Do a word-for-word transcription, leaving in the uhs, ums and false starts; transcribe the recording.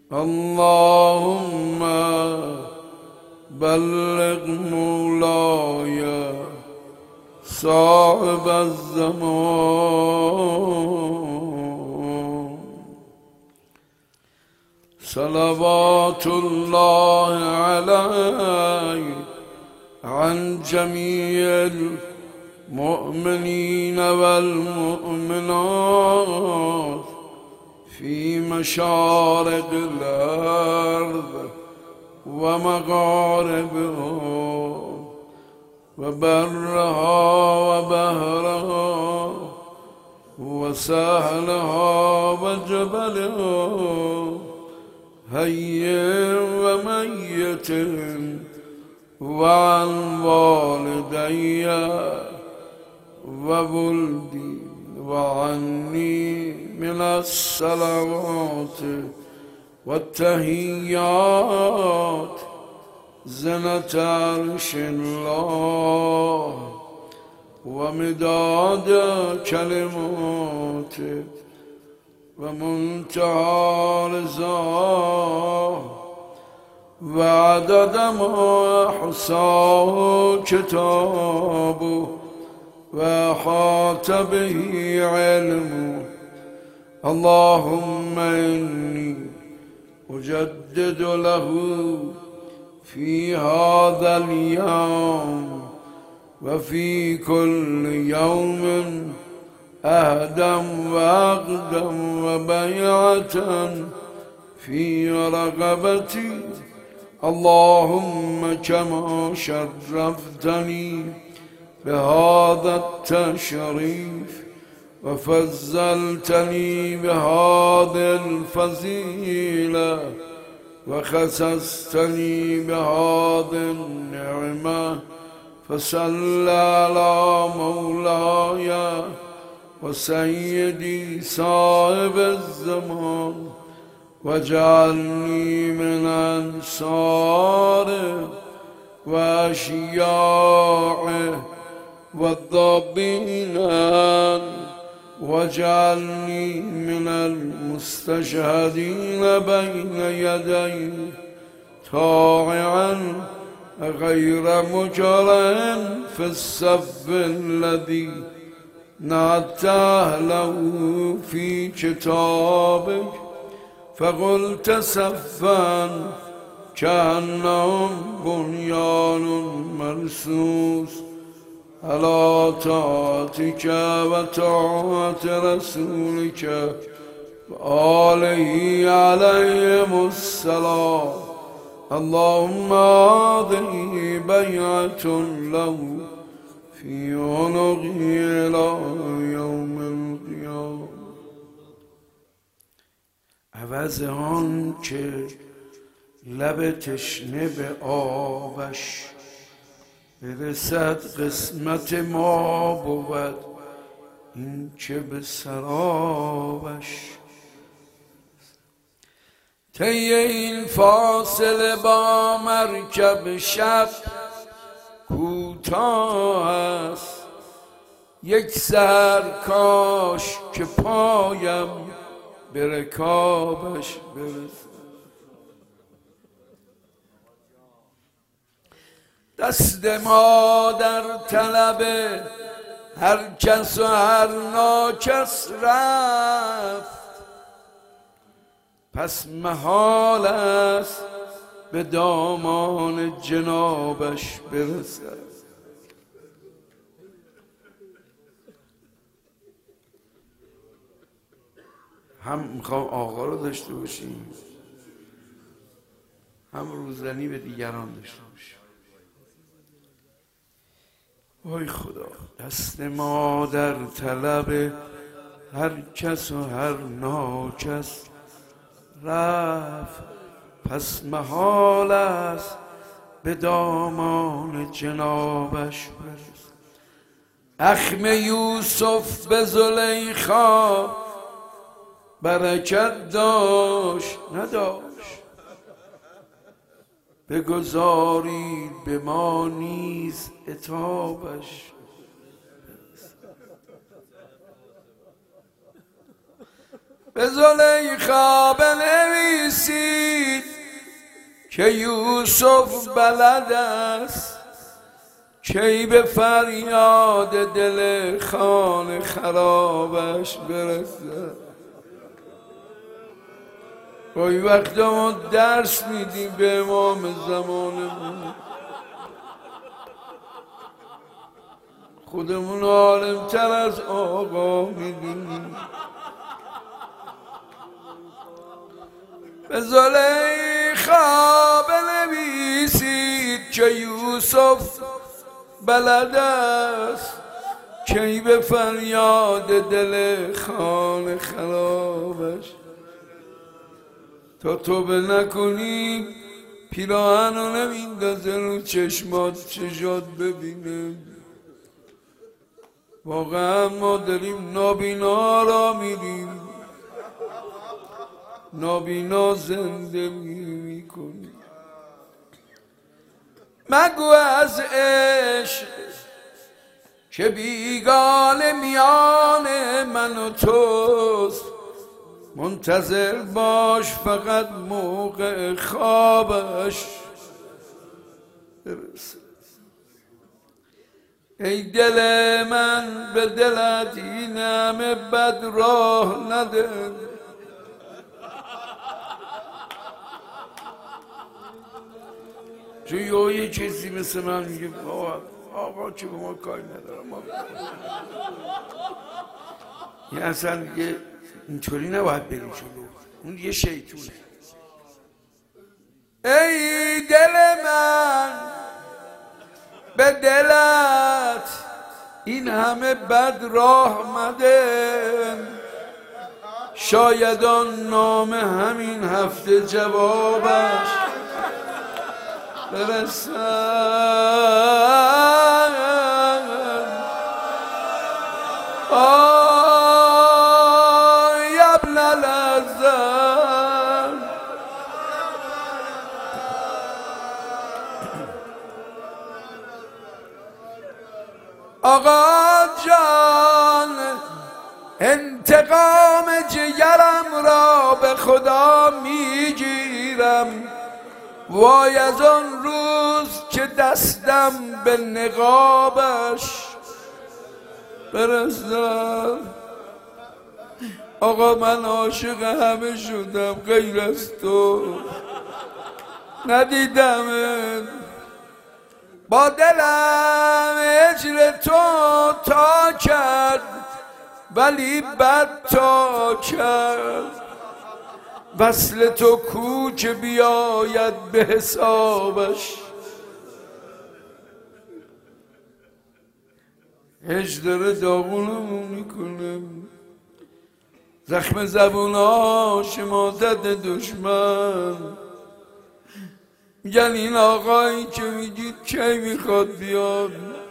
اللهم بلغ مولاي صاحب الزمان صلوات الله عليه عن جميع المؤمنين والمؤمنات في مشارق الأرض ومغاربها وبرها وبهرها وسهلها وجبلها حي وميت وعن والدي وولدي وعني من الصلوات والتحيات زنة عرش الله ومداد كلماته ومنتهى رضاه وعدد ما أحصاه كتابه وأحاط به علمه. اللهم إني أجدد له في هذا اليوم وفي كل يوم أهدا وأقدم وبيعة في رغبتي. اللهم كما شرفتني بهذا التشريف وفضلتني بهذه الفضيلة وخصصتني بهذه النعمة فصل على مولاي وسيدي صاحب الزمان واجعلني من أنصاره وأشياعه والضابين واجعلني من المستشهدين بين يديه طاععا غير مجرع في الصف الذي نعت أهله في كتابك فقلت صفا كأنهم بنيان مرصوص على طاعتك وطاعة رسولك وآله عليهم السلام. اللهم هذه بيعة له في عنقه إلى يوم القيامة. عوض آن که لب تشنه به آبش برسد قسمت ما بود این که به سرابش. طی این فاصله با مرکب شب کوتاه است یک سر کاش که پایم به رکابش برسد. دست ما در طلب هر کس و هر ناکس رفت پس محال است به دامان جنابش برسد. هم میخوام آقا رو داشته باشیم هم روزنی به دیگران داشته باشیم. وای خدا، دست ما در طلب هر کس و هر ناکس رفت پس محال است به دامان جنابش برسد. اخم یوسف به زلیخا برکت داشت نداشت بگذارید به ما نیز عتابش. به زلیخا بنویسید که یوسف بلد است کی به فریاد دل خانه خرابش برسه. گاهی وقتا ما درس میدیم به امام زمانمون، خودمون عالم تر از آقا میدونیم. به زلیخا بنویسید که یوسف بلد است کی به فریاد دل خانه خرابش. تا توبه نکنی پیراهن رو نمیندازه رو چشمات چشات ببینه. واقعا ما داریم نابینا را میریم، نابینا زنده میکنیم. مگو از عشق که بیگانه میان من و توست، منتظر باش فقط موقع خوابش برسه. ای دل من به دلت این همه بد راه نده، چون یه چیزی مثل من میگه آقا آقا که به ما کاری نداره، ما یه اصلا دیگه اینطوری نباید بریم جلو، اون یه شیطونه. ای دل من به دلت این همه بد راه مده، شاید آن نامه همین هفته جوابش برسد. آی ابن الازل آقا جان، انتقام جگرم را به خدا میگیرم. وای از آن روز که دستم به نقابش برسد. آقا من عاشق همه شدم غیر از تو، ندیدمت. با دلم هجر تو تا کرد ولی بد تا کرد. وصل تو کو که بیاید به حسابش. هجر داره داغونمون میکنه، زخم زبوناش مازد دشمن. میگن این آقایی که میگید کی میخواد بیاد،